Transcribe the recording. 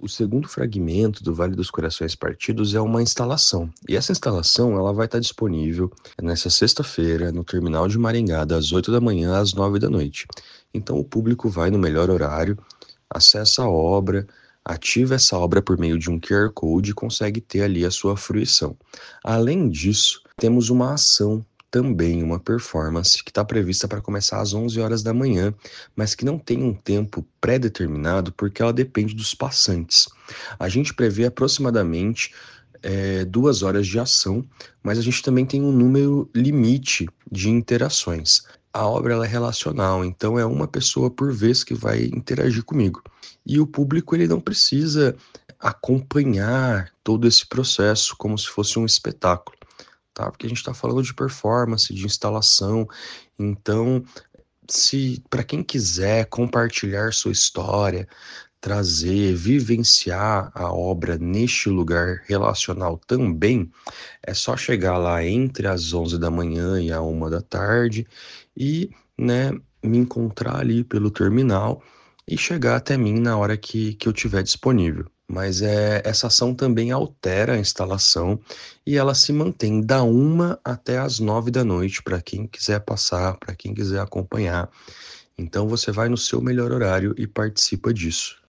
O segundo fragmento do Vale dos Corações Partidos é uma instalação. E essa instalação ela vai estar disponível nessa sexta-feira no terminal de Maringá, das 8 da manhã às 9 da noite. Então o público vai no melhor horário, acessa a obra, ativa essa obra por meio de um QR Code e consegue ter ali a sua fruição. Além disso, temos uma ação também, uma performance que está prevista para começar às 11 horas da manhã, mas que não tem um tempo pré-determinado porque ela depende dos passantes. A gente prevê aproximadamente 2 horas de ação, mas a gente também tem um número limite de interações. A obra ela é relacional, então é uma pessoa por vez que vai interagir comigo. E o público ele não precisa acompanhar todo esse processo como se fosse um espetáculo, tá? Porque a gente está falando de performance, de instalação, então se para quem quiser compartilhar sua história, trazer, vivenciar a obra neste lugar relacional também, é só chegar lá entre as 11 da manhã e a 1 da tarde e, né, me encontrar ali pelo terminal e chegar até mim na hora que eu tiver disponível. Mas essa ação também altera a instalação e ela se mantém da 1 até as 9 da noite para quem quiser passar, para quem quiser acompanhar. Então você vai no seu melhor horário e participa disso.